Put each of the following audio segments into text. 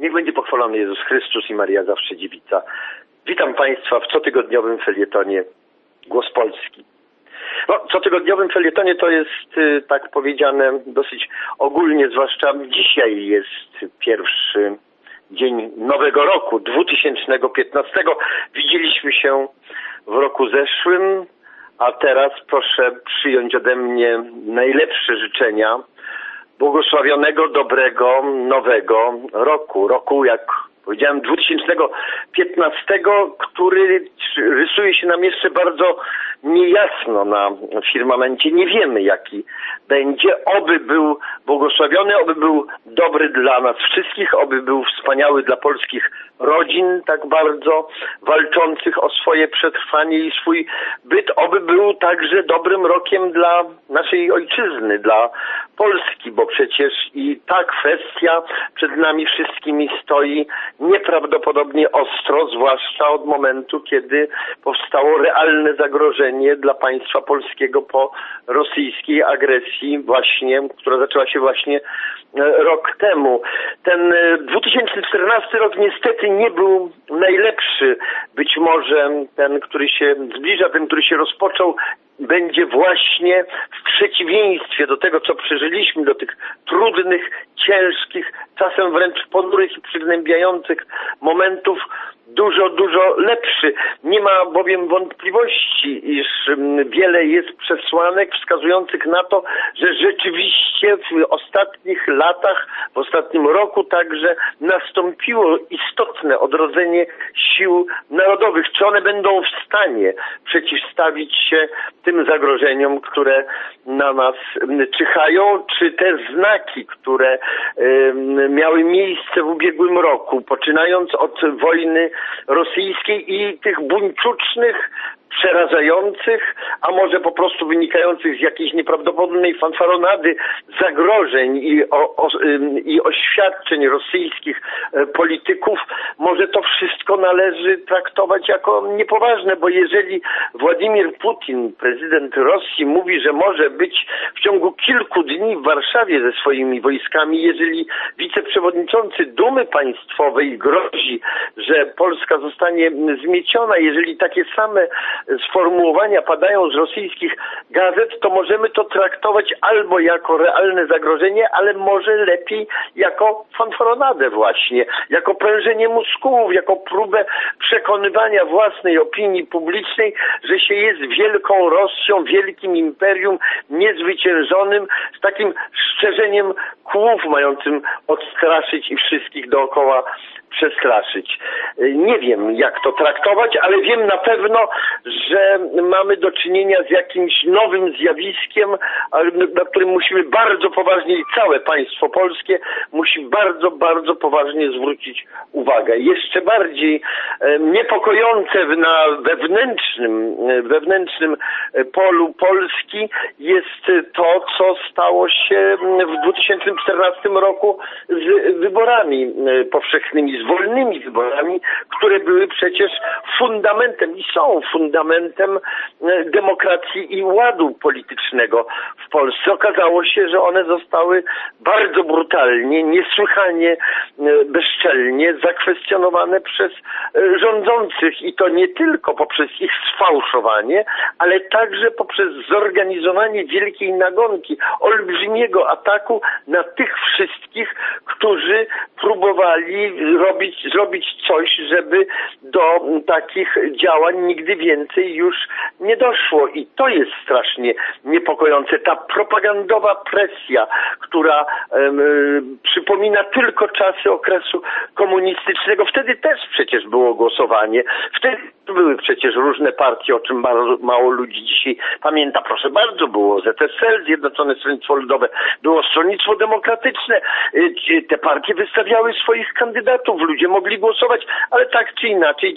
Niech będzie pochwalony Jezus Chrystus i Maria zawsze dziewica. Witam Państwa w cotygodniowym felietonie Głos Polski. No, cotygodniowym felietonie to jest, tak powiedziane, dosyć ogólnie, zwłaszcza dzisiaj jest pierwszy dzień nowego roku, 2015. Widzieliśmy się w roku zeszłym, a teraz proszę przyjąć ode mnie najlepsze życzenia błogosławionego, dobrego, nowego roku. Roku, jak powiedziałem, 2015, który rysuje się nam jeszcze bardzo niejasno na firmamencie. Nie wiemy, jaki będzie. Oby był błogosławiony, oby był dobry dla nas wszystkich, oby był wspaniały dla polskich rodzin, tak bardzo walczących o swoje przetrwanie i swój byt. Oby był także dobrym rokiem dla naszej ojczyzny, dla Polski, bo przecież i ta kwestia przed nami wszystkimi stoi nieprawdopodobnie ostro, zwłaszcza od momentu, kiedy powstało realne zagrożenie dla państwa polskiego po rosyjskiej agresji właśnie, która zaczęła się właśnie rok temu. Ten 2014 rok niestety nie był najlepszy. Być może ten, który się zbliża, ten, który się rozpoczął, będzie właśnie w przeciwieństwie do tego, co przeżyliśmy, do tych trudnych, ciężkich, czasem wręcz ponurych i przygnębiających momentów, dużo lepszy. Nie ma bowiem wątpliwości, iż wiele jest przesłanek wskazujących na to, że rzeczywiście w ostatnich latach, w ostatnim roku także nastąpiło istotne odrodzenie sił narodowych. Czy one będą w stanie przeciwstawić się tym zagrożeniom, które na nas czyhają, czy te znaki, które miały miejsce w ubiegłym roku, poczynając od wojny rosyjskiej i tych buńczucznych, przerażających, a może po prostu wynikających z jakiejś nieprawdopodobnej fanfaronady zagrożeń i oświadczeń rosyjskich polityków, może to wszystko należy traktować jako niepoważne, bo jeżeli Władimir Putin, prezydent Rosji, mówi, że może być w ciągu kilku dni w Warszawie ze swoimi wojskami, jeżeli wiceprzewodniczący Dumy Państwowej grozi, że Polska zostanie zmieciona, jeżeli takie same sformułowania padają z rosyjskich gazet, to możemy to traktować albo jako realne zagrożenie, ale może lepiej jako fanfaronadę właśnie, jako prężenie mózgów, jako próbę przekonywania własnej opinii publicznej, że się jest wielką Rosją, wielkim imperium, niezwyciężonym, z takim szczerzeniem kłów mającym odstraszyć i wszystkich dookoła przestraszyć. Nie wiem, jak to traktować, ale wiem na pewno, że mamy do czynienia z jakimś nowym zjawiskiem, na którym musimy bardzo poważnie i całe państwo polskie musi bardzo poważnie zwrócić uwagę. Jeszcze bardziej niepokojące na wewnętrznym polu Polski jest to, co stało się w 2014 roku z wyborami powszechnymi, z wolnymi wyborami, które były przecież fundamentem i są fundamentem demokracji i ładu politycznego w Polsce. Okazało się, że one zostały bardzo brutalnie, niesłychanie bezczelnie zakwestionowane przez rządzących i to nie tylko poprzez ich sfałszowanie, ale także poprzez zorganizowanie wielkiej nagonki, olbrzymiego ataku na tych wszystkich, którzy próbowali zrobić coś, żeby do takich działań nigdy więcej już nie doszło. I to jest strasznie niepokojące. Ta propagandowa presja, która przypomina tylko czasy okresu komunistycznego. Wtedy też przecież było głosowanie. Wtedy były przecież różne partie, o czym mało ludzi dzisiaj pamięta. Proszę bardzo, było ZSL, Zjednoczone Stronnictwo Ludowe, było Stronnictwo Demokratyczne. Te partie wystawiały swoich kandydatów. Ludzie mogli głosować, ale tak czy inaczej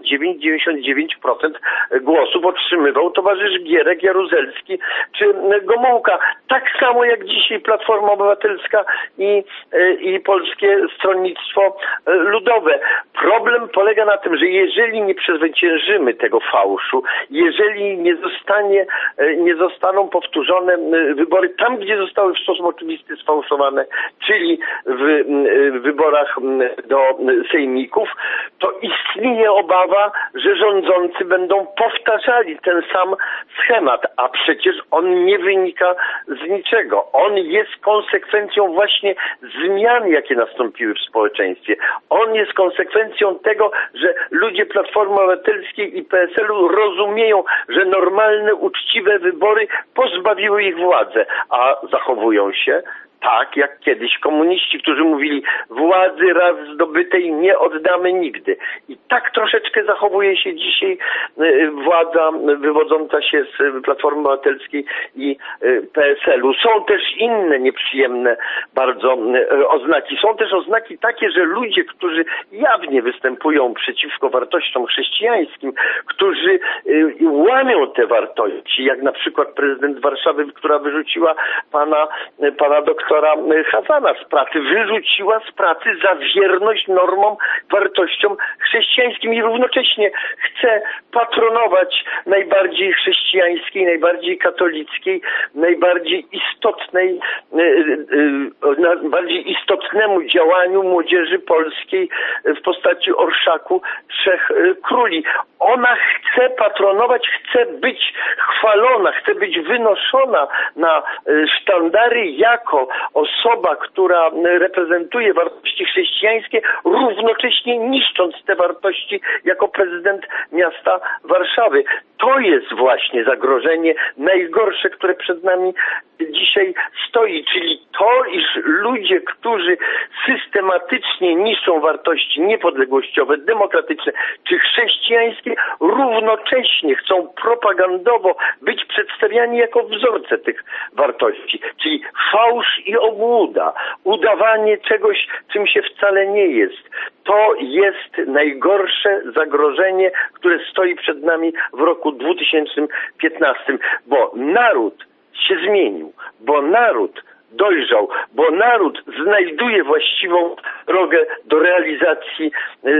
99% głosów otrzymywał towarzysz Gierek, Jaruzelski czy Gomułka. Tak samo jak dzisiaj Platforma Obywatelska i Polskie Stronnictwo Ludowe. Problem polega na tym, że jeżeli nie przezwyciężymy tego fałszu, jeżeli nie zostaną powtórzone wybory tam, gdzie zostały w sposób oczywisty sfałszowane, czyli w wyborach do sejmików, to istnieje obawa, że rządzący będą powtarzali ten sam schemat, a przecież on nie wynika z niczego. On jest konsekwencją właśnie zmian, jakie nastąpiły w społeczeństwie. On jest konsekwencją tego, że ludzie Platformy Obywatelskiej i PSL-u rozumieją, że normalne, uczciwe wybory pozbawiły ich władzy, a zachowują się tak jak kiedyś komuniści, którzy mówili, władzy raz zdobytej nie oddamy nigdy. I tak troszeczkę zachowuje się dzisiaj władza wywodząca się z Platformy Obywatelskiej i PSL-u. Są też inne nieprzyjemne bardzo oznaki. Są też oznaki takie, że ludzie, którzy jawnie występują przeciwko wartościom chrześcijańskim, którzy łamią te wartości, jak na przykład prezydent Warszawy, która wyrzuciła pana doktora Chazana z pracy, wyrzuciła z pracy za wierność normom, wartościom chrześcijańskim i równocześnie chce patronować najbardziej chrześcijańskiej, najbardziej katolickiej, najbardziej istotnemu działaniu młodzieży polskiej w postaci orszaku Trzech Króli. Ona chce patronować, chce być chwalona, chce być wynoszona na sztandary jako osoba, która reprezentuje wartości chrześcijańskie, równocześnie niszcząc te wartości jako prezydent miasta Warszawy. To jest właśnie zagrożenie najgorsze, które przed nami dzisiaj stoi, czyli to, iż ludzie, którzy systematycznie niszczą wartości niepodległościowe, demokratyczne czy chrześcijańskie, równocześnie chcą propagandowo być przedstawiani jako wzorce tych wartości, czyli fałsz i obłuda, udawanie czegoś, czym się wcale nie jest. To jest najgorsze zagrożenie, które stoi przed nami w roku 2015, bo naród się zmienił, bo naród dojrzał, bo naród znajduje właściwą drogę do realizacji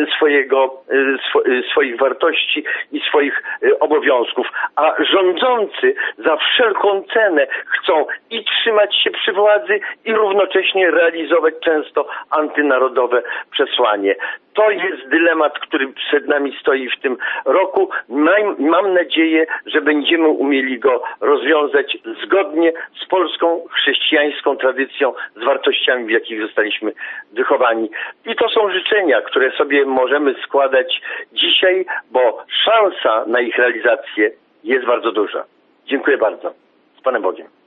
swoich wartości i swoich obowiązków, a rządzący za wszelką cenę chcą i trzymać się przy władzy i równocześnie realizować często antynarodowe przesłanie. To jest dylemat, który przed nami stoi w tym roku. Mam nadzieję, że będziemy umieli go rozwiązać zgodnie z polską chrześcijańską tradycją, z wartościami, w jakich zostaliśmy wychowani. I to są życzenia, które sobie możemy składać dzisiaj, bo szansa na ich realizację jest bardzo duża. Dziękuję bardzo. Z Panem Bogiem.